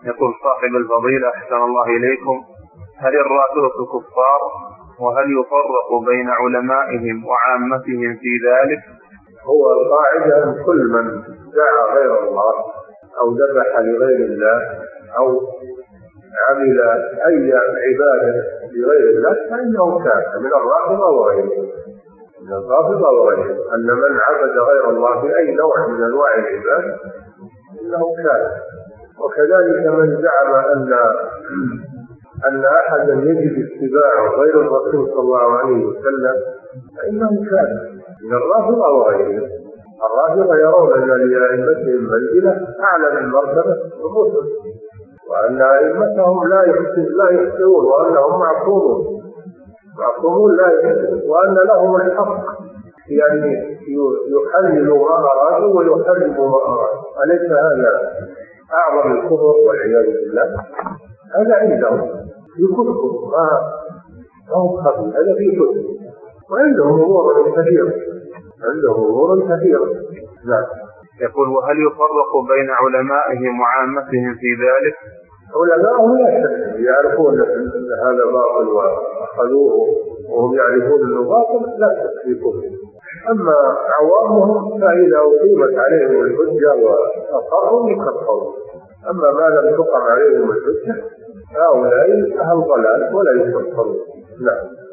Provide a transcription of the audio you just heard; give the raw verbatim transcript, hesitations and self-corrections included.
يقول صاحب الفضيلة أحسن الله إليكم: هل الرافضة كفار؟ وهل يفرق بين علمائهم وعامتهم في ذلك؟ هو القاعدة أن كل من دعا غير الله أو ذبح لغير الله أو عمل أي عبادة لغير الله فإنه كافر، من الرافضة وغيره، من الرافضة وغيره، أن من عبد غير الله بأي نوع من أنواع العبادة إنه كافر. وكذلك من زعم أن أن أحدا يجب اتباعه غير الرسول صلى الله عليه وسلم فإنه كافر، من الرافضة وغيره. الرافضة يرون أن لأئمتهم منزلة أعلى من مرتبة الرسل، وأن أئمتهم لا لا يخطئون، وأنهم معصومون معصومون لا يخطئون، وأن لهم الحق يعني يحللوا ما أرادوا ويحرموا ما أرادوا. أليس هذا أعظم الكفر والعياذ بالله؟ هذا عندهم في كتب ما هم خبيث، هذا في كتب، وعندهم أمور كثيرة عندهم أمور كثيرة. نعم. يقول: وهل يفرق بين علمائهم وعامتهم في ذلك؟ علماءهم لا شك يعرفون أن هذا باطل وأخذوه وهم يعرفون أنه باطل، لا شك في كفر. أما عوامهم فإذا أقيمت عليهم الحجة وأقروا يكفرون، أما ما لم تقم عليهم الحجة هؤلاء أهل ضلال ولا يكفرون. نعم.